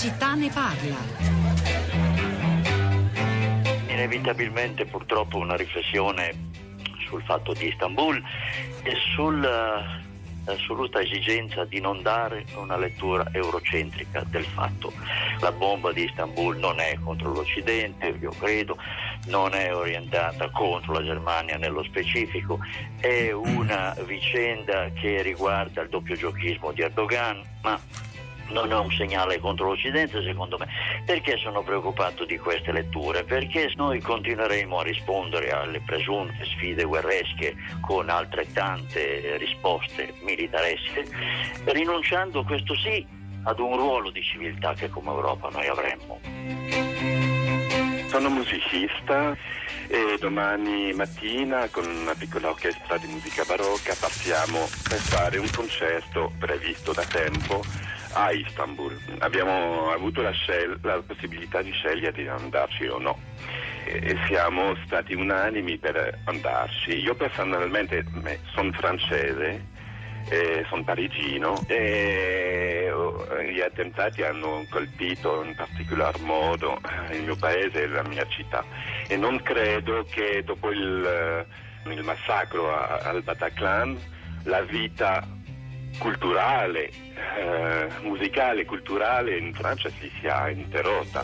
città ne parla. Inevitabilmente purtroppo una riflessione sul fatto di Istanbul e sull'assoluta esigenza di non dare una lettura eurocentrica del fatto. La bomba di Istanbul non è contro l'Occidente, io credo, non è orientata contro la Germania nello specifico, è una vicenda che riguarda il doppiogiochismo di Erdogan, ma non è un segnale contro l'Occidente, secondo me. Perché sono preoccupato di queste letture? Perché noi continueremo a rispondere alle presunte sfide guerresche con altrettante risposte militaresche, rinunciando, questo sì, ad un ruolo di civiltà che come Europa noi avremmo. Sono musicista e domani mattina con una piccola orchestra di musica barocca partiamo per fare un concerto previsto da tempo a Istanbul. Abbiamo avuto la possibilità di scegliere di andarci o no e siamo stati unanimi per andarci. Io personalmente sono francese, sono parigino e gli attentati hanno colpito in particolar modo il mio paese e la mia città e non credo che dopo il massacro al Bataclan la vita culturale, musicale, culturale in Francia si sia interrotta.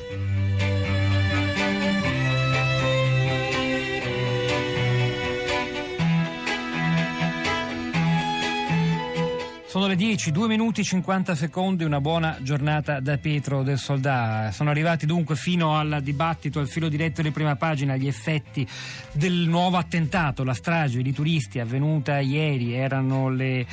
Sono le 10, 2 minuti 50 secondi, una buona giornata da Pietro del Soldà. Sono arrivati dunque fino al dibattito, al filo diretto di Prima Pagina, gli effetti del nuovo attentato, la strage di turisti avvenuta ieri. Erano le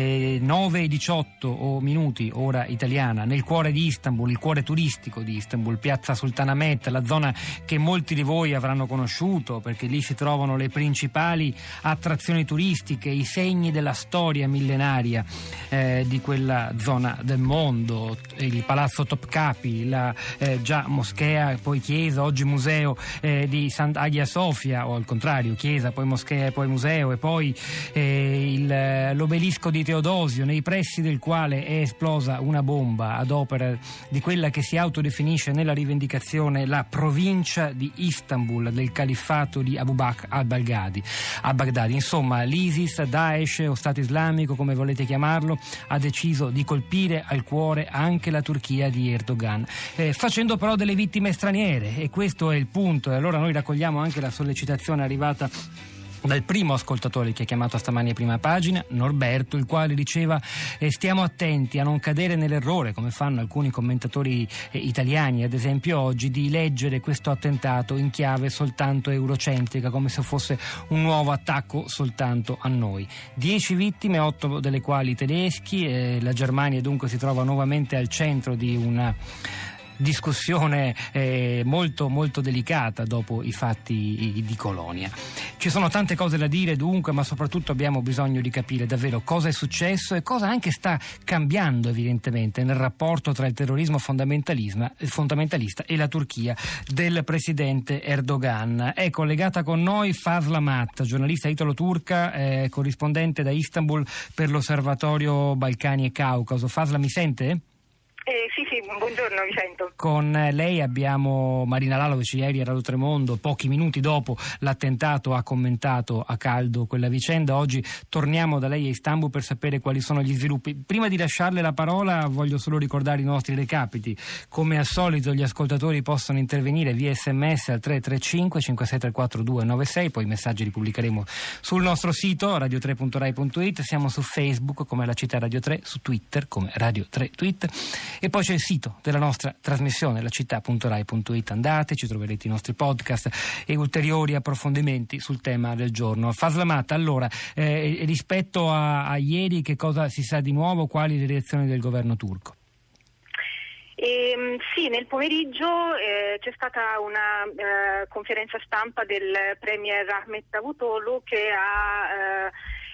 9:18 minuti, ora italiana, nel cuore di Istanbul, il cuore turistico di Istanbul, piazza Sultanahmet, la zona che molti di voi avranno conosciuto perché lì si trovano le principali attrazioni turistiche, i segni della storia millenaria di quella zona del mondo, il palazzo Topkapi, la già moschea, poi chiesa, oggi museo di Sant'Agia Sofia, o al contrario, chiesa, poi moschea e poi museo, e poi l'obelisco di Teodosio, nei pressi del quale è esplosa una bomba ad opera di quella che si autodefinisce nella rivendicazione la provincia di Istanbul del califfato di Abu Bakr al-Baghdadi. Insomma, l'ISIS, Daesh o Stato Islamico, come volete chiamarlo, ha deciso di colpire al cuore anche la Turchia di Erdogan, facendo però delle vittime straniere, e questo è il punto. E allora noi raccogliamo anche la sollecitazione arrivata dal primo ascoltatore che ha chiamato stamani a Prima Pagina, Norberto, il quale diceva stiamo attenti a non cadere nell'errore, come fanno alcuni commentatori italiani ad esempio oggi, di leggere questo attentato in chiave soltanto eurocentrica, come se fosse un nuovo attacco soltanto a noi. 10 vittime, 8 delle quali tedeschi, la Germania dunque si trova nuovamente al centro di una discussione molto molto delicata dopo i fatti di Colonia. Ci sono tante cose da dire dunque, ma soprattutto abbiamo bisogno di capire davvero cosa è successo e cosa anche sta cambiando evidentemente nel rapporto tra il terrorismo fondamentalista e la Turchia del presidente Erdogan. È collegata con noi Fazla Mat, giornalista italo-turca, corrispondente da Istanbul per l'Osservatorio Balcani e Caucaso. Fazla, mi sente? Sì, buongiorno, vi sento. Con lei abbiamo Marina Lalovic, ieri a Radio Tremondo, pochi minuti dopo l'attentato ha commentato a caldo quella vicenda. Oggi torniamo da lei a Istanbul per sapere quali sono gli sviluppi. Prima di lasciarle la parola voglio solo ricordare i nostri recapiti. Come al solito gli ascoltatori possono intervenire via SMS al 335 5634 296, poi i messaggi li pubblicheremo sul nostro sito radio3.rai.it, siamo su Facebook come La Città Radio 3, su Twitter come Radio 3 Tweet. E poi c'è il sito della nostra trasmissione, lacittà.rai.it. Andate, ci troverete i nostri podcast e ulteriori approfondimenti sul tema del giorno. Fazlamat, allora, rispetto a ieri, che cosa si sa di nuovo? Quali le reazioni del governo turco? Sì, nel pomeriggio c'è stata una conferenza stampa del premier Ahmet Davutoglu che ha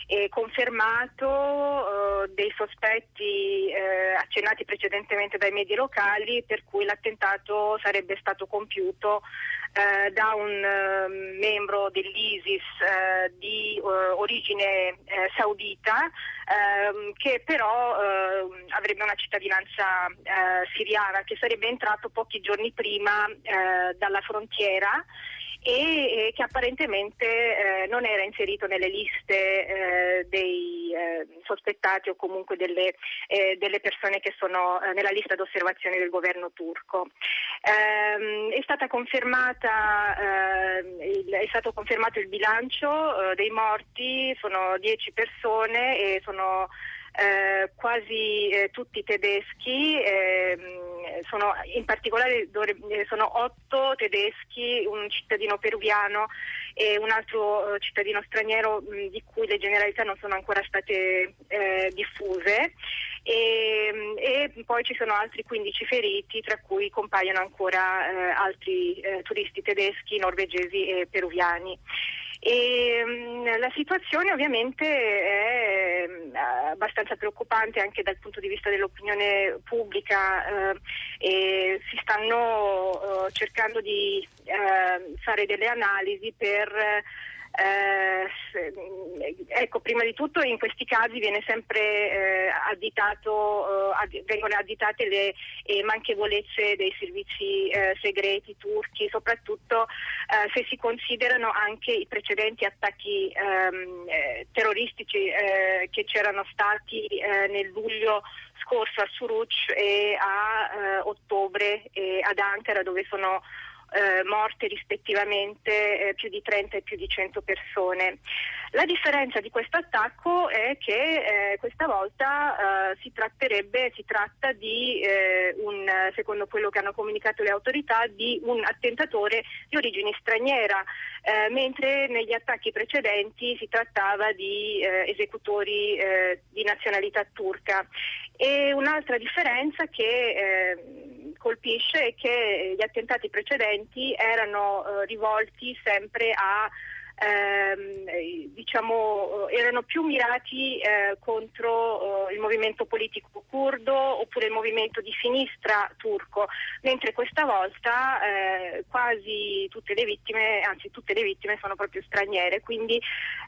confermato dei sospetti accennati precedentemente dai media locali, per cui l'attentato sarebbe stato compiuto da un membro dell'ISIS di origine saudita, che però avrebbe una cittadinanza siriana, che sarebbe entrato pochi giorni prima dalla frontiera e che apparentemente non era inserito nelle liste dei sospettati o comunque delle persone che sono nella lista d'osservazione del governo turco. È stato confermato il bilancio dei morti, sono 10 persone e sono quasi tutti tedeschi, in particolare sono 8 tedeschi, un cittadino peruviano e un altro cittadino straniero di cui le generalità non sono ancora state diffuse, e poi ci sono altri 15 feriti, tra cui compaiono ancora altri turisti tedeschi, norvegesi e peruviani. E la situazione ovviamente è abbastanza preoccupante anche dal punto di vista dell'opinione pubblica, e si stanno cercando di fare delle analisi per prima di tutto in questi casi viene sempre vengono additate le manchevolezze dei servizi segreti turchi, soprattutto se si considerano anche i precedenti attacchi terroristici che c'erano stati nel luglio scorso a Suruç e a ottobre ad Ankara, dove sono morte rispettivamente più di 30 e più di 100 persone. La differenza di questo attacco è che questa volta si tratta di secondo quello che hanno comunicato le autorità, di un attentatore di origine straniera, mentre negli attacchi precedenti si trattava di esecutori di nazionalità turca. E un'altra differenza che colpisce è che gli attentati precedenti erano rivolti sempre a erano più mirati contro il movimento politico curdo oppure il movimento di sinistra turco, mentre questa volta quasi tutte le vittime sono proprio straniere, quindi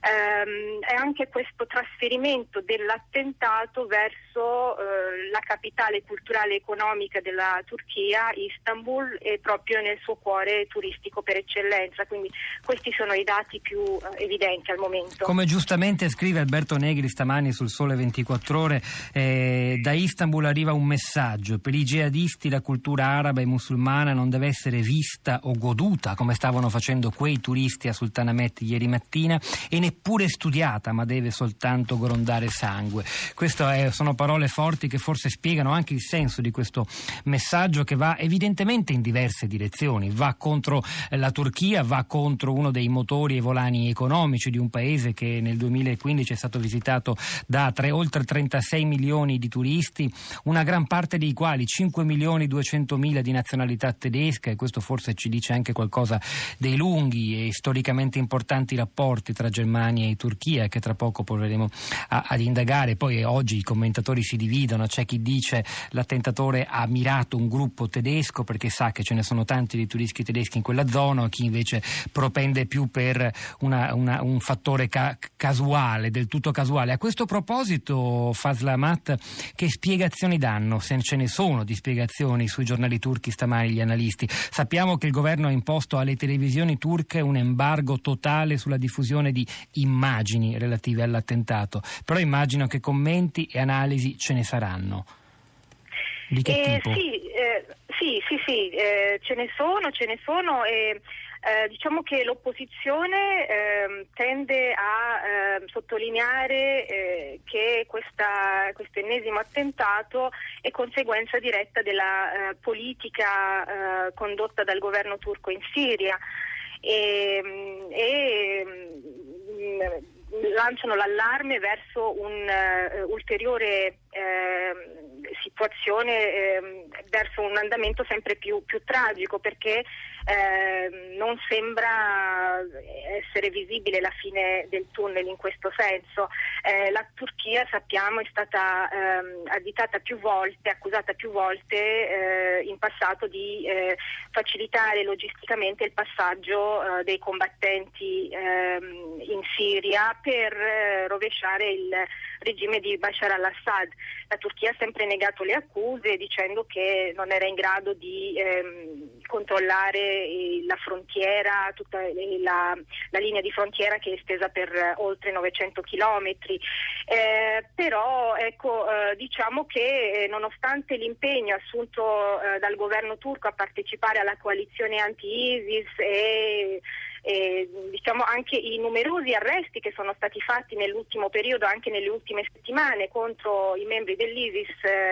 è anche questo trasferimento dell'attentato verso la capitale culturale e economica della Turchia, Istanbul, e proprio nel suo cuore turistico per eccellenza, quindi questi sono i dati più evidenti al momento. Come giustamente scrive Alberto Negri stamani sul Sole 24 Ore, da Istanbul arriva un messaggio: per i jihadisti la cultura araba e musulmana non deve essere vista o goduta come stavano facendo quei turisti a Sultanahmet ieri mattina, e neppure studiata, ma deve soltanto grondare sangue. Queste sono parole forti che forse spiegano anche il senso di questo messaggio, che va evidentemente in diverse direzioni. Va contro la Turchia, va contro uno dei motori e volani economici di un paese che nel 2015 è stato visitato da oltre 36 milioni di turisti, una gran parte dei quali 5.200.000 di nazionalità tedesca, e questo forse ci dice anche qualcosa dei lunghi e storicamente importanti rapporti tra Germania e Turchia, che tra poco proveremo ad indagare. Poi oggi i commentatori si dividono: c'è chi dice l'attentatore ha mirato un gruppo tedesco perché sa che ce ne sono tanti di turisti tedeschi in quella zona, chi invece propende più per un fattore casuale, del tutto casuale. A questo proposito, Fazla Amat, che spiegazioni danno, se ce ne sono di spiegazioni, sui giornali turchi stamani gli analisti? Sappiamo che il governo ha imposto alle televisioni turche un embargo totale sulla diffusione di immagini relative all'attentato, però immagino che commenti e analisi ce ne saranno. Di che tipo? Sì, ce ne sono e diciamo che l'opposizione tende a sottolineare che questo ennesimo attentato è conseguenza diretta della politica condotta dal governo turco in Siria e lanciano l'allarme verso un ulteriore situazione, verso un andamento sempre più tragico, perché non sembra essere visibile la fine del tunnel in questo senso. La Turchia, sappiamo, è stata accusata più volte in passato di facilitare logisticamente il passaggio dei combattenti in Siria per rovesciare il regime di Bashar al-Assad. La Turchia ha sempre negato le accuse, dicendo che non era in grado di controllare la frontiera, tutta la linea di frontiera che è estesa per oltre 900 chilometri. Però diciamo che nonostante l'impegno assunto dal governo turco a partecipare alla coalizione anti-ISIS e diciamo anche i numerosi arresti che sono stati fatti nell'ultimo periodo, anche nelle ultime settimane, contro i membri dell'ISIS,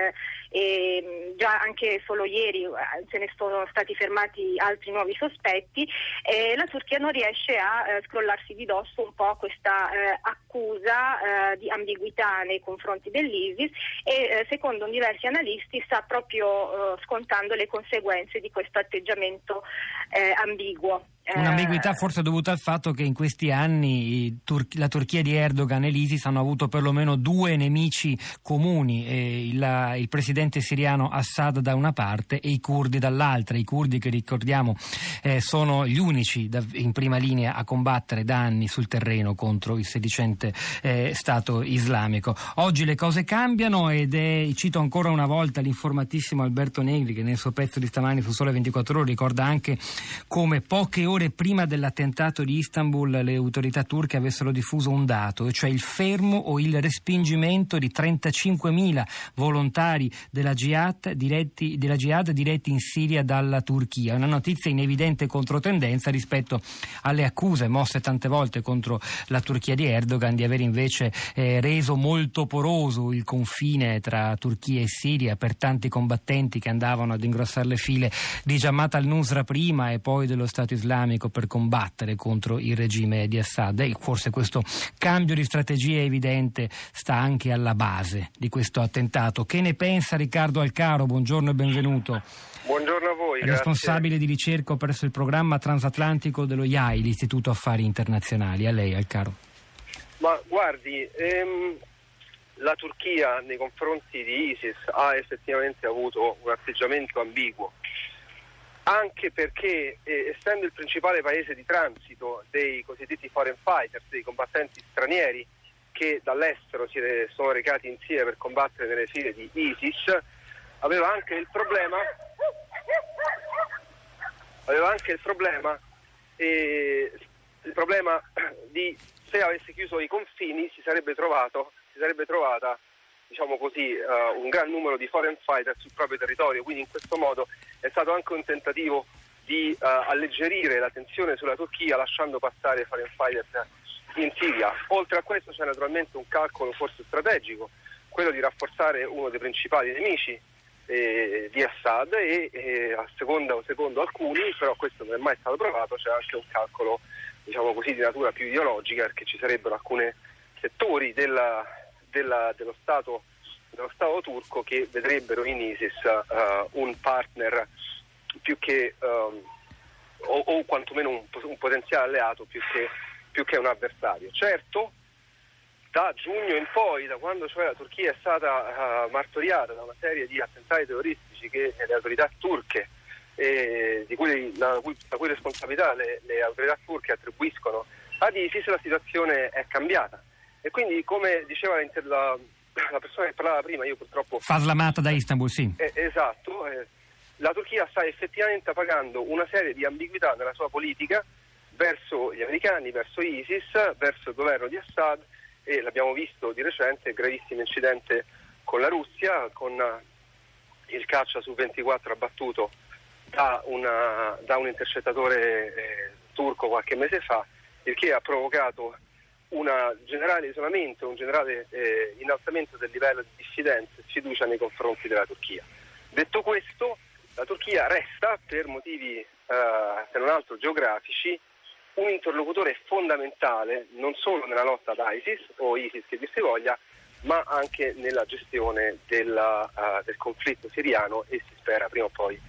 e già anche solo ieri se ne sono stati fermati altri nuovi sospetti, la Turchia non riesce a scrollarsi di dosso un po' questa accusa di ambiguità nei confronti dell'ISIS e secondo diversi analisti sta proprio scontando le conseguenze di questo atteggiamento ambiguo. Un'ambiguità forse dovuta al fatto che in questi anni la Turchia di Erdogan e l'ISIS hanno avuto perlomeno due nemici comuni, il presidente siriano Assad da una parte e i curdi dall'altra. I curdi, che ricordiamo sono gli unici in prima linea a combattere da anni sul terreno contro il sedicente Stato islamico. Oggi le cose cambiano cito ancora una volta l'informatissimo Alberto Negri, che nel suo pezzo di stamani su Sole 24 Ore ricorda anche come poche ore prima dell'attentato di Istanbul le autorità turche avessero diffuso un dato, cioè il fermo o il respingimento di 35.000 volontari della Jihad diretti in Siria dalla Turchia. Una notizia in evidente controtendenza rispetto alle accuse mosse tante volte contro la Turchia di Erdogan di aver invece reso molto poroso il confine tra Turchia e Siria per tanti combattenti che andavano ad ingrossare le file di Jamaat al-Nusra prima e poi dello Stato islamico per combattere contro il regime di Assad. E forse questo cambio di strategia evidente sta anche alla base di questo attentato. Che ne pensa Riccardo Alcaro? Buongiorno e benvenuto. Buongiorno a voi. Responsabile di ricerca presso il programma transatlantico dello IAI, l'Istituto Affari Internazionali. A lei, Alcaro. Ma guardi, la Turchia nei confronti di ISIS ha effettivamente avuto un atteggiamento ambiguo, anche perché essendo il principale paese di transito dei cosiddetti foreign fighters, dei combattenti stranieri che dall'estero si sono recati in Siria per combattere nelle file di ISIS, aveva anche il problema di, se avesse chiuso i confini, si sarebbe trovata, diciamo così, un gran numero di foreign fighters sul proprio territorio. Quindi in questo modo è stato anche un tentativo di alleggerire la tensione sulla Turchia, lasciando passare i foreign fighters in Siria. Oltre a questo c'è naturalmente un calcolo forse strategico, quello di rafforzare uno dei principali nemici di Assad e secondo alcuni, però questo non è mai stato provato, c'è anche un calcolo, diciamo così, di natura più ideologica, perché ci sarebbero alcuni settori dello Stato turco che vedrebbero in ISIS un partner più che o quantomeno un potenziale alleato più che un avversario. Certo, da giugno in poi, da quando cioè la Turchia è stata martoriata da una serie di attentati terroristici che le autorità turche la cui responsabilità le autorità turche attribuiscono ad ISIS, la situazione è cambiata. E quindi, come diceva la persona che parlava prima, io purtroppo... Faslamata da Istanbul, sì. Esatto. La Turchia sta effettivamente pagando una serie di ambiguità nella sua politica verso gli americani, verso ISIS, verso il governo di Assad, e l'abbiamo visto di recente, gravissimo incidente con la Russia, con il caccia Su-24 abbattuto da un intercettatore turco qualche mese fa, il che ha provocato un generale isolamento, un generale innalzamento del livello di diffidenza e sfiducia nei confronti della Turchia. Detto questo, la Turchia resta, per motivi se non altro geografici, un interlocutore fondamentale non solo nella lotta ad ISIS o ISIS che dir si voglia, ma anche nella gestione del conflitto siriano e si spera prima o poi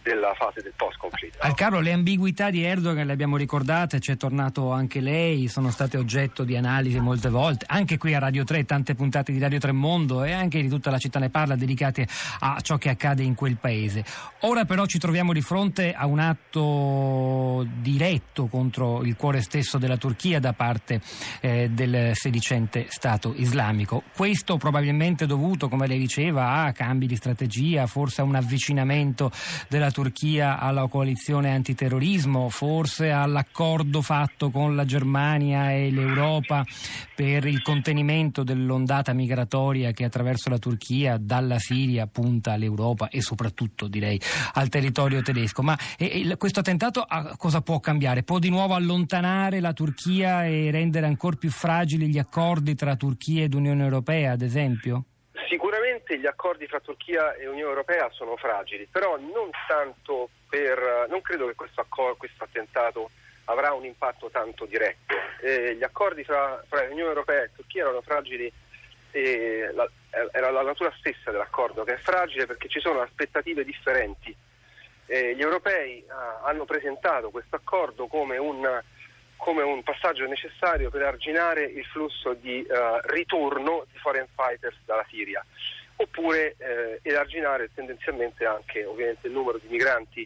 della fase del post-conflitto. Carlo, le ambiguità di Erdogan le abbiamo ricordate, c'è tornato anche lei, sono state oggetto di analisi molte volte, anche qui a Radio 3, tante puntate di Radio 3 Mondo e anche di Tutta la città ne parla dedicate a ciò che accade in quel paese. Ora però ci troviamo di fronte a un atto diretto contro il cuore stesso della Turchia da parte del sedicente Stato islamico. Questo probabilmente dovuto, come lei diceva, a cambi di strategia, forse a un avvicinamento della Turchia alla coalizione antiterrorismo, forse all'accordo fatto con la Germania e l'Europa per il contenimento dell'ondata migratoria che attraverso la Turchia dalla Siria punta all'Europa e soprattutto, direi, al territorio tedesco. Ma questo attentato cosa può cambiare? Può di nuovo allontanare la Turchia e rendere ancora più fragili gli accordi tra Turchia ed Unione Europea, ad esempio? Sicuramente gli accordi fra Turchia e Unione Europea sono fragili, però non tanto non credo che questo attentato avrà un impatto tanto diretto. Gli accordi fra Unione Europea e Turchia erano fragili, era la natura stessa dell'accordo che è fragile perché ci sono aspettative differenti. Gli europei hanno presentato questo accordo come un passaggio necessario per arginare il flusso di ritorno di foreign fighters dalla Siria, oppure elarginare tendenzialmente anche ovviamente il numero di migranti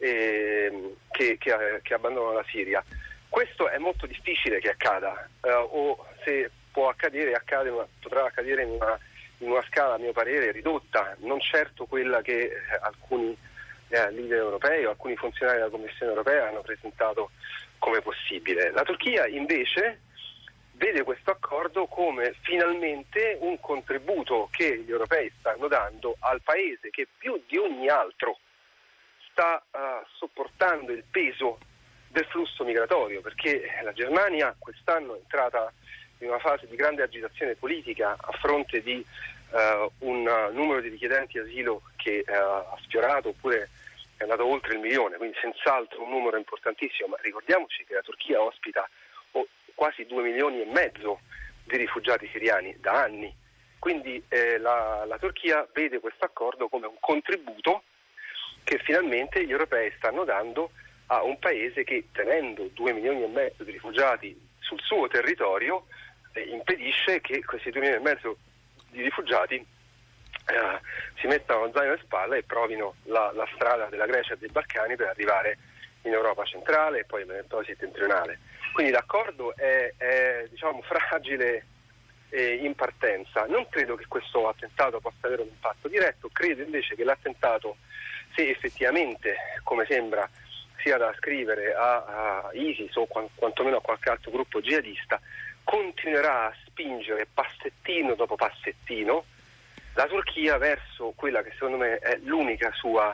che abbandonano la Siria. Questo è molto difficile che accada, o se può accadere, potrà accadere in una scala, a mio parere, ridotta, non certo quella che alcuni leader europei o alcuni funzionari della Commissione europea hanno presentato come possibile. La Turchia invece vede questo accordo come finalmente un contributo che gli europei stanno dando al paese che più di ogni altro sta sopportando il peso del flusso migratorio, perché la Germania quest'anno è entrata in una fase di grande agitazione politica a fronte di un numero di richiedenti asilo che ha sfiorato oppure è andato oltre il 1 milione, quindi senz'altro un numero importantissimo, ma ricordiamoci che la Turchia ospita quasi 2,5 milioni di rifugiati siriani da anni, quindi la Turchia vede questo accordo come un contributo che finalmente gli europei stanno dando a un paese che, tenendo 2,5 milioni di rifugiati sul suo territorio, impedisce che questi 2,5 milioni di rifugiati si mettano lo zaino alle spalle e provino la strada della Grecia e dei Balcani per arrivare in Europa centrale e poi in settentrionale. Quindi l'accordo è fragile in partenza. Non credo che questo attentato possa avere un impatto diretto, credo invece che l'attentato, se effettivamente, come sembra, sia da ascrivere a ISIS o quantomeno a qualche altro gruppo jihadista, continuerà a spingere passettino dopo passettino la Turchia verso quella che secondo me è l'unico suo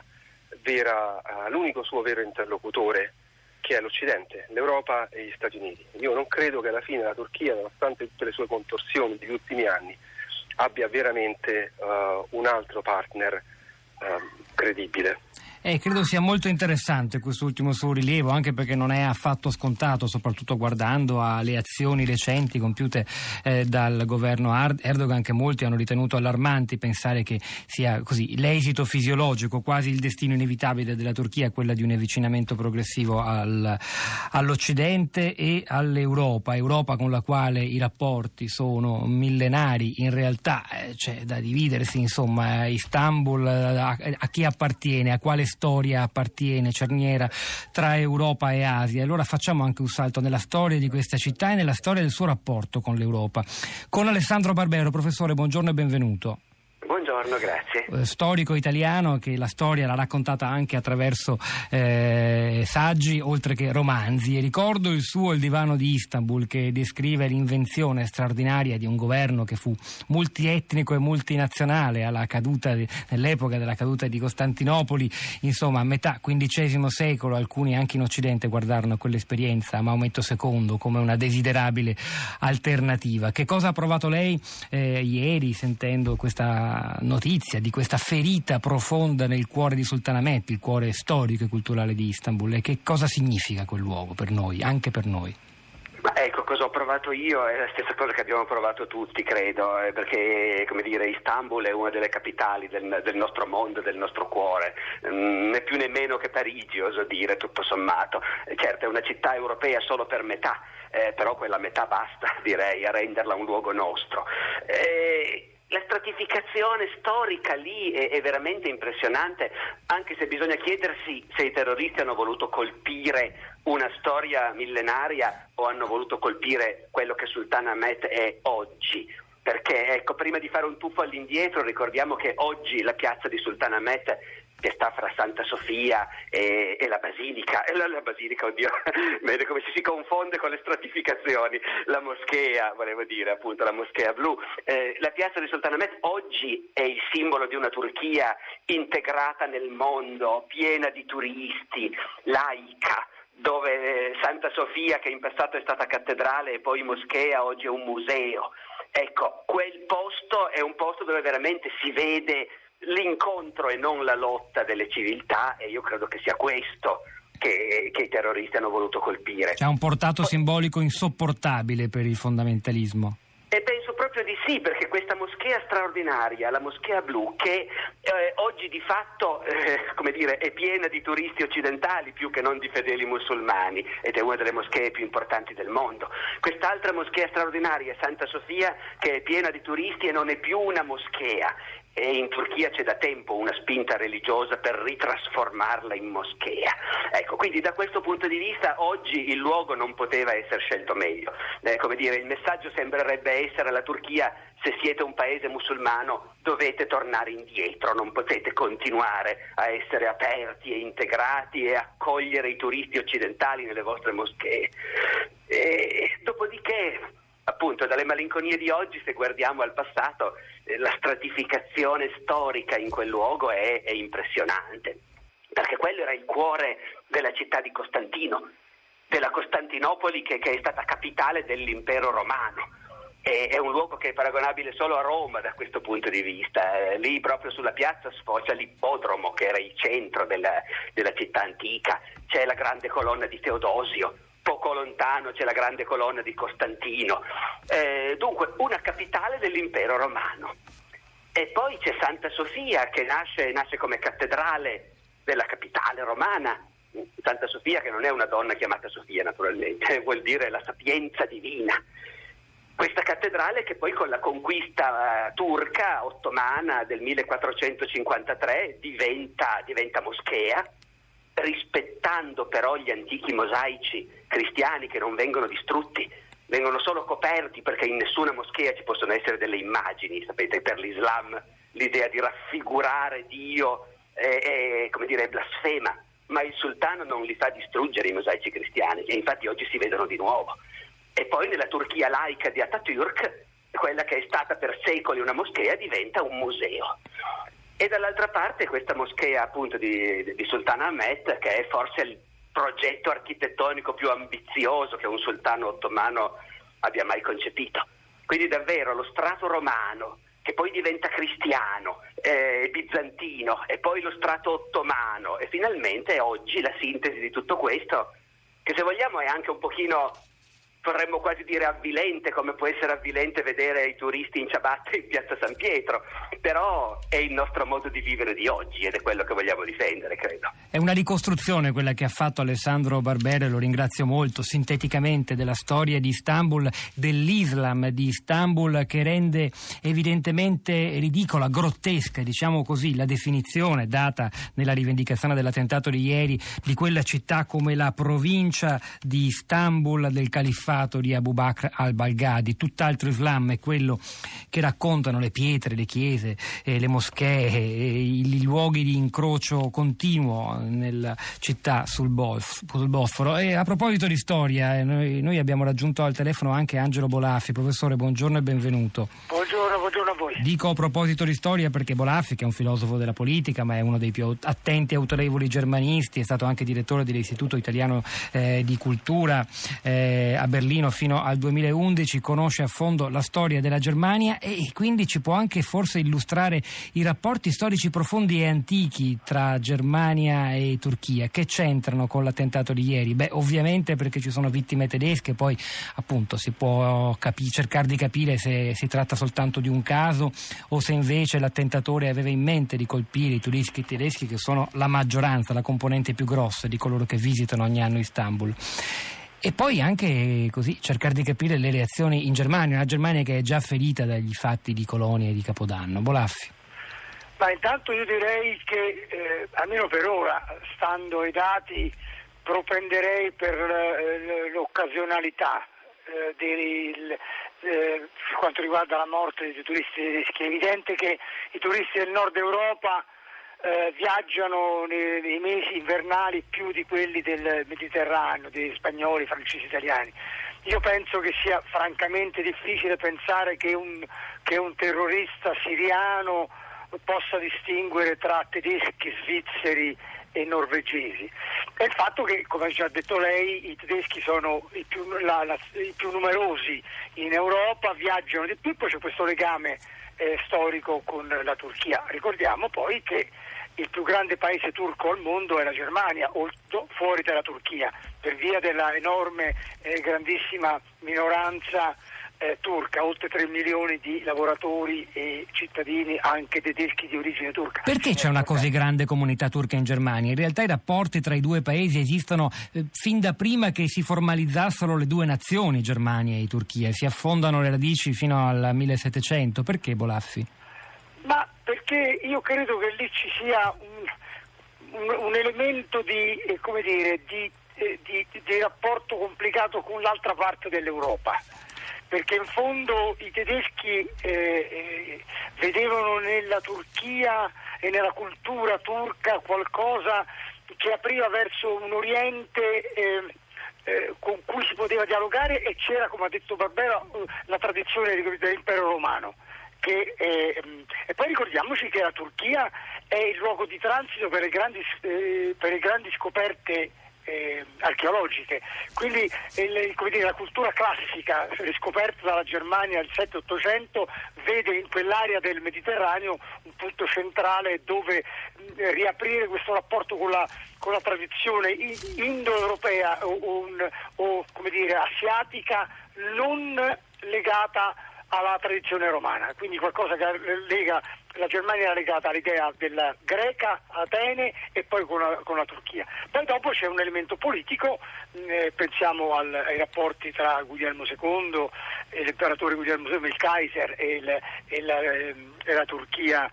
vero interlocutore, che è l'Occidente, l'Europa e gli Stati Uniti. Io non credo che alla fine la Turchia, nonostante tutte le sue contorsioni degli ultimi anni, abbia veramente un altro partner credibile. Credo sia molto interessante quest'ultimo suo rilievo, anche perché non è affatto scontato, soprattutto guardando alle azioni recenti compiute dal governo Erdogan, che molti hanno ritenuto allarmanti, pensare che sia così l'esito fisiologico, quasi il destino inevitabile della Turchia, quella di un avvicinamento progressivo all'Occidente e all'Europa, Europa con la quale i rapporti sono millenari. In realtà c'è da dividersi, insomma, Istanbul a chi appartiene, a quale storia appartiene, cerniera tra Europa e Asia. Allora facciamo anche un salto nella storia di questa città e nella storia del suo rapporto con l'Europa. Con Alessandro Barbero. Professore, buongiorno e benvenuto. Buongiorno, grazie. Storico italiano che la storia l'ha raccontata anche attraverso saggi oltre che romanzi, e ricordo il suo Il divano di Istanbul, che descrive l'invenzione straordinaria di un governo che fu multietnico e multinazionale nell'epoca della caduta di Costantinopoli, insomma a metà XV secolo. Alcuni anche in Occidente guardarono quell'esperienza a Maometto II come una desiderabile alternativa. Che cosa ha provato lei ieri sentendo questa notizia di questa ferita profonda nel cuore di Sultanahmet, il cuore storico e culturale di Istanbul, e che cosa significa quel luogo per noi, anche per noi? Ecco, cosa ho provato io è la stessa cosa che abbiamo provato tutti, credo, perché, come dire, Istanbul è una delle capitali del nostro mondo, del nostro cuore, né più né meno che Parigi, oso dire, tutto sommato. Certo, è una città europea solo per metà, però quella metà basta, direi, a renderla un luogo nostro. La stratificazione storica lì è veramente impressionante, anche se bisogna chiedersi se i terroristi hanno voluto colpire una storia millenaria o hanno voluto colpire quello che Sultanahmet è oggi. Perché, ecco, prima di fare un tuffo all'indietro, ricordiamo che oggi la piazza di Sultanahmet, che sta fra Santa Sofia e la Basilica, la Basilica, oddio, vede come si confonde con le stratificazioni, la moschea, volevo dire, appunto, la moschea blu. La piazza di Sultanahmet oggi è il simbolo di una Turchia integrata nel mondo, piena di turisti, laica, dove Santa Sofia, che in passato è stata cattedrale e poi moschea, oggi è un museo. Ecco, quel posto è un posto dove veramente si vede l'incontro e non la lotta delle civiltà, e io credo che sia questo che i terroristi hanno voluto colpire. C'è un portato simbolico insopportabile per il fondamentalismo. E penso proprio di sì, perché questa moschea straordinaria, la moschea blu, che oggi di fatto come dire, è piena di turisti occidentali più che non di fedeli musulmani, ed è una delle moschee più importanti del mondo. Quest'altra moschea straordinaria, Santa Sofia, che è piena di turisti e non è più una moschea. E in Turchia c'è da tempo una spinta religiosa per ritrasformarla in moschea. Ecco, quindi da questo punto di vista oggi il luogo non poteva essere scelto meglio. Come dire, il messaggio sembrerebbe essere alla Turchia: se siete un paese musulmano dovete tornare indietro, non potete continuare a essere aperti e integrati e accogliere i turisti occidentali nelle vostre moschee. E dopodiché, appunto, dalle malinconie di oggi, se guardiamo al passato, la stratificazione storica in quel luogo è impressionante, perché quello era il cuore della città di Costantino, della Costantinopoli che è stata capitale dell'impero romano. È un luogo che è paragonabile solo a Roma da questo punto di vista. Lì proprio sulla piazza sfocia l'ippodromo, che era il centro della città antica, c'è la grande colonna di Teodosio, poco lontano c'è la grande colonna di Costantino, dunque una capitale dell'impero romano. E poi c'è Santa Sofia, che nasce come cattedrale della capitale romana. Santa Sofia, che non è una donna chiamata Sofia naturalmente, vuol dire la sapienza divina. Questa cattedrale che poi con la conquista turca ottomana del 1453 diventa moschea, rispettando però gli antichi mosaici cristiani, che non vengono distrutti, vengono solo coperti, perché in nessuna moschea ci possono essere delle immagini. Sapete, per l'Islam l'idea di raffigurare Dio è come dire, blasfema, ma il sultano non li fa distruggere i mosaici cristiani, e infatti oggi si vedono di nuovo. E poi nella Turchia laica di Atatürk, quella che è stata per secoli una moschea diventa un museo. E dall'altra parte questa moschea, appunto, di Sultanahmet, che è forse il progetto architettonico più ambizioso che un sultano ottomano abbia mai concepito. Quindi davvero lo strato romano, che poi diventa cristiano, bizantino, e poi lo strato ottomano, e finalmente oggi la sintesi di tutto questo, che se vogliamo è anche un pochino, vorremmo quasi dire, avvilente, come può essere avvilente vedere i turisti in ciabatte in piazza San Pietro, però è il nostro modo di vivere di oggi ed è quello che vogliamo difendere, credo. È una ricostruzione quella che ha fatto Alessandro Barbero, e lo ringrazio molto, sinteticamente, della storia di Istanbul, dell'Islam di Istanbul, che rende evidentemente ridicola, grottesca, diciamo così, la definizione data nella rivendicazione dell'attentato di ieri di quella città come la provincia di Istanbul del califfato di Abu Bakr al-Baghdadi. Tutt'altro Islam è quello che raccontano le pietre, le chiese, le moschee, i luoghi di incrocio continuo nella città sul Bosforo. E a proposito di storia, noi abbiamo raggiunto al telefono anche Angelo Bolaffi. Professore, buongiorno e benvenuto. Buongiorno a voi. Dico a proposito di storia perché Bolaffi, che è un filosofo della politica, ma è uno dei più attenti e autorevoli germanisti, è stato anche direttore dell'Istituto Italiano di Cultura a Berlino, Berlino fino al 2011, conosce a fondo la storia della Germania e quindi ci può anche forse illustrare i rapporti storici profondi e antichi tra Germania e Turchia, che c'entrano con l'attentato di ieri. Ovviamente perché ci sono vittime tedesche, poi appunto si può cercare di capire se si tratta soltanto di un caso o se invece l'attentatore aveva in mente di colpire i turisti tedeschi, che sono la maggioranza, la componente più grossa di coloro che visitano ogni anno Istanbul. E poi anche così cercare di capire le reazioni in Germania, una Germania che è già ferita dagli fatti di Colonia e di Capodanno. Bolaffi. Ma intanto io direi che, almeno per ora, stando ai dati, propenderei per l'occasionalità per quanto riguarda la morte dei turisti tedeschi. È evidente che i turisti del nord Europa viaggiano nei mesi invernali più di quelli del Mediterraneo, dei spagnoli, francesi, italiani. Io penso che sia francamente difficile pensare che un terrorista siriano possa distinguere tra tedeschi, svizzeri e norvegesi. È il fatto che, come ha già detto lei, i tedeschi sono i più numerosi in Europa, viaggiano di più, poi c'è questo legame storico con la Turchia. Ricordiamo poi che il più grande paese turco al mondo è la Germania, fuori dalla Turchia, per via della enorme grandissima minoranza turca, oltre 3 milioni di lavoratori e cittadini anche tedeschi di origine turca. Perché c'è una così grande comunità turca in Germania? In realtà i rapporti tra i due paesi esistono fin da prima che si formalizzassero le due nazioni, Germania e Turchia, e si affondano le radici fino al 1700. Perché, Bolaffi? Ma perché io credo che lì ci sia un elemento di rapporto complicato con l'altra parte dell'Europa, perché in fondo i tedeschi vedevano nella Turchia e nella cultura turca qualcosa che apriva verso un Oriente con cui si poteva dialogare, e c'era, come ha detto Barbera, la tradizione dell'impero romano. E poi ricordiamoci che la Turchia è il luogo di transito per le grandi scoperte archeologiche, quindi la cultura classica riscoperta dalla Germania nel 7-800 vede in quell'area del Mediterraneo un punto centrale dove riaprire questo rapporto con la tradizione indoeuropea o asiatica, non legata alla tradizione romana, quindi qualcosa che lega la Germania, era legata all'idea della greca, Atene, e poi con la Turchia. Poi dopo c'è un elemento politico, pensiamo ai rapporti tra Guglielmo II, l'imperatore Guglielmo II, il Kaiser, e la Turchia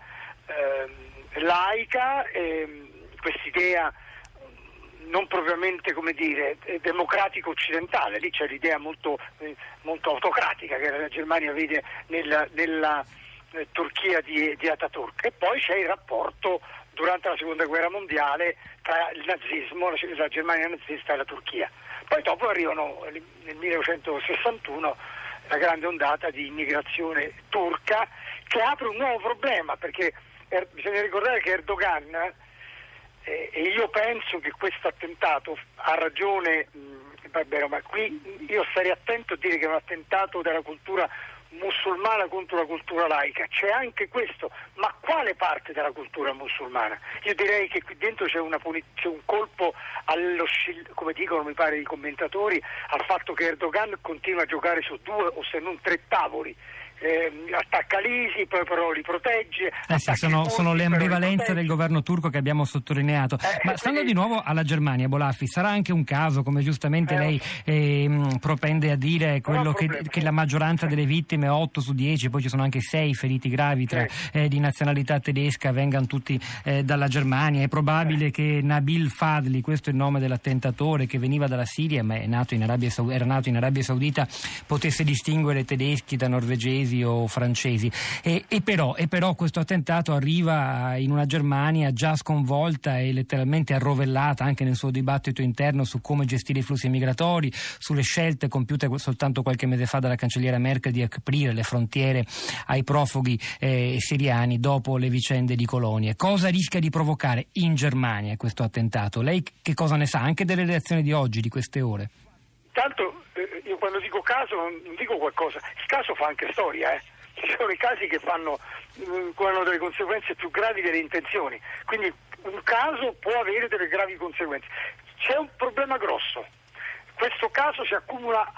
laica, quest'idea non propriamente, democratico occidentale. Lì c'è l'idea molto autocratica che la Germania vede nella Turchia di Ataturk. E poi c'è il rapporto durante la seconda guerra mondiale tra il nazismo, la Germania nazista e la Turchia. Poi dopo arrivano nel 1961 la grande ondata di immigrazione turca, che apre un nuovo problema, perché bisogna ricordare che Erdogan, e io penso che questo attentato, ha ragione Barbero, ma qui io starei attento a dire che è un attentato della cultura musulmana contro la cultura laica. C'è anche questo, ma quale parte della cultura musulmana? Io direi che qui dentro c'è un colpo come dicono mi pare i commentatori, al fatto che Erdogan continua a giocare su 2 o se non 3 tavoli. Attacca l'ISI, poi però li protegge. Sono le ambivalenze del governo turco che abbiamo sottolineato. Ma stando di nuovo alla Germania, Bolaffi, sarà anche un caso, come giustamente lei propende a dire, quello che la maggioranza delle vittime, 8 su 10, poi ci sono anche 6 feriti gravi di nazionalità tedesca, vengano tutti dalla Germania. È probabile che Nabil Fadli, questo è il nome dell'attentatore, che veniva dalla Siria ma era nato in Arabia Saudita, potesse distinguere tedeschi da norvegesi o francesi, e però questo attentato arriva in una Germania già sconvolta e letteralmente arrovellata anche nel suo dibattito interno su come gestire i flussi migratori, sulle scelte compiute soltanto qualche mese fa dalla cancelliera Merkel di aprire le frontiere ai profughi siriani dopo le vicende di Colonia. Cosa rischia di provocare in Germania questo attentato? Lei che cosa ne sa anche delle reazioni di oggi, di queste ore? Tanto io quando dico caso non dico qualcosa, il caso fa anche storia, Ci sono i casi che hanno delle conseguenze più gravi delle intenzioni, quindi un caso può avere delle gravi conseguenze. C'è un problema grosso, questo caso si accumula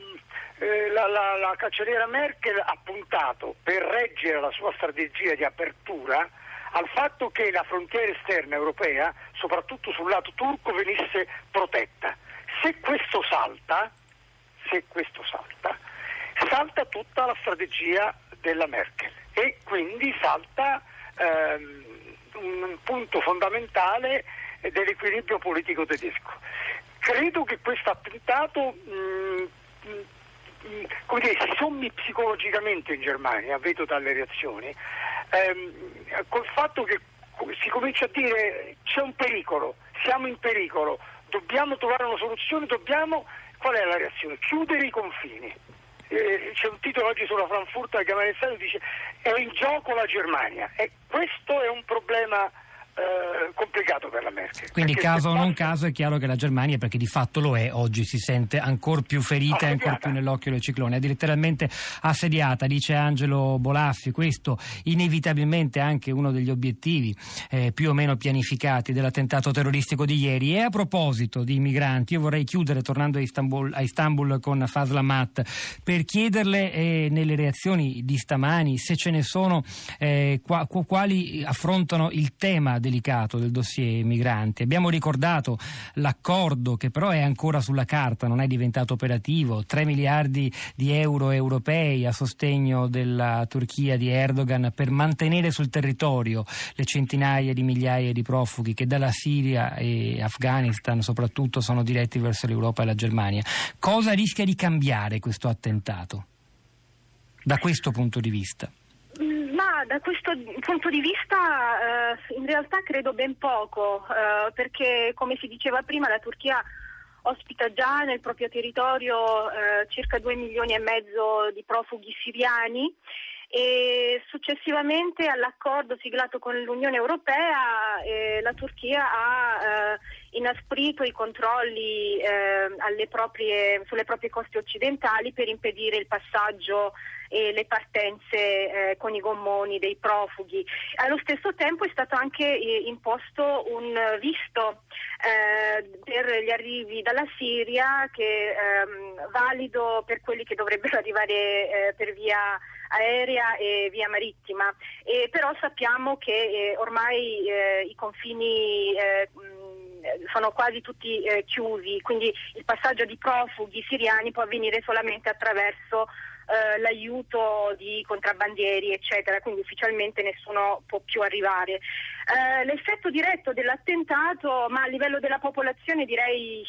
la cancelliera Merkel ha puntato, per reggere la sua strategia di apertura, al fatto che la frontiera esterna europea, soprattutto sul lato turco, venisse protetta. Se questo salta, salta tutta la strategia della Merkel e quindi salta un punto fondamentale dell'equilibrio politico tedesco. Credo che questo attentato si sommi psicologicamente in Germania, vedo dalle reazioni, col fatto che si comincia a dire c'è un pericolo, siamo in pericolo, dobbiamo trovare una soluzione, qual è la reazione? Chiudere i confini. C'è un titolo oggi sulla Frankfurter che dice è in gioco la Germania, e questo è un problema complicato per la Merkel. Quindi caso o non caso è chiaro che la Germania, perché di fatto lo è, oggi si sente ancora più ferita e ancora più nell'occhio del ciclone, è letteralmente assediata, dice Angelo Bolaffi. Questo inevitabilmente anche uno degli obiettivi più o meno pianificati dell'attentato terroristico di ieri. E a proposito di migranti, io vorrei chiudere tornando a Istanbul con Fazla Mat per chiederle nelle reazioni di stamani, se ce ne sono, quali affrontano il tema delicato del dossier migranti. Abbiamo ricordato l'accordo che però è ancora sulla carta, non è diventato operativo, 3 miliardi di euro europei a sostegno della Turchia di Erdogan per mantenere sul territorio le centinaia di migliaia di profughi che dalla Siria e Afghanistan soprattutto sono diretti verso l'Europa e la Germania. Cosa rischia di cambiare questo attentato da questo punto di vista? Ma da questo punto di vista in realtà credo ben poco, perché come si diceva prima la Turchia ospita già nel proprio territorio circa 2,5 milioni di profughi siriani, e successivamente all'accordo siglato con l'Unione Europea la Turchia ha inasprito i controlli sulle proprie coste occidentali per impedire il passaggio e le partenze con i gommoni dei profughi. Allo stesso tempo è stato anche imposto un visto per gli arrivi dalla Siria, che valido per quelli che dovrebbero arrivare per via aerea e via marittima, però sappiamo che ormai i confini sono quasi tutti chiusi, quindi il passaggio di profughi siriani può avvenire solamente attraverso l'aiuto di contrabbandieri eccetera, quindi ufficialmente nessuno può più arrivare. L'effetto diretto dell'attentato, ma a livello della popolazione direi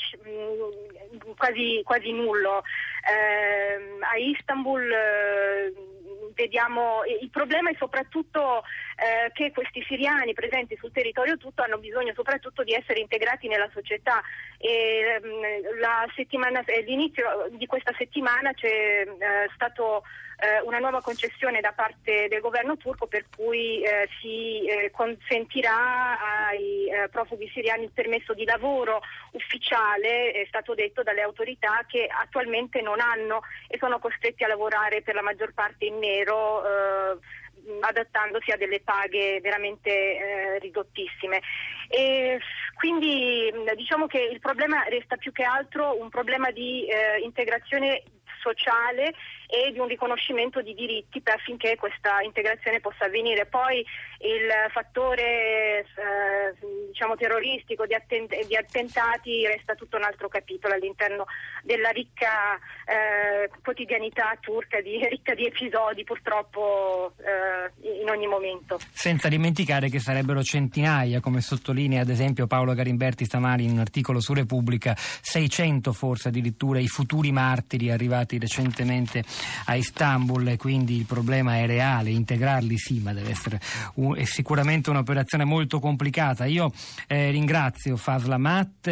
quasi nullo. A Istanbul vediamo, il problema è soprattutto che questi siriani presenti sul territorio tutto hanno bisogno soprattutto di essere integrati nella società, e all'inizio di questa settimana c'è stato una nuova concessione da parte del governo turco, per cui si consentirà ai profughi siriani il permesso di lavoro ufficiale, è stato detto dalle autorità, che attualmente non hanno e sono costretti a lavorare per la maggior parte in nero, adattandosi a delle paghe veramente ridottissime. E quindi diciamo che il problema resta più che altro un problema di integrazione sociale e di un riconoscimento di diritti affinché questa integrazione possa avvenire. Poi il fattore terroristico di attentati resta tutto un altro capitolo all'interno della ricca quotidianità turca, ricca di episodi purtroppo in ogni momento. Senza dimenticare che sarebbero centinaia, come sottolinea ad esempio Paolo Garimberti stamani in un articolo su Repubblica, 600 forse addirittura i futuri martiri arrivati recentemente a Istanbul, e quindi il problema è reale. Integrarli sì, ma deve essere è sicuramente un'operazione molto complicata. Io ringrazio Fazla Mat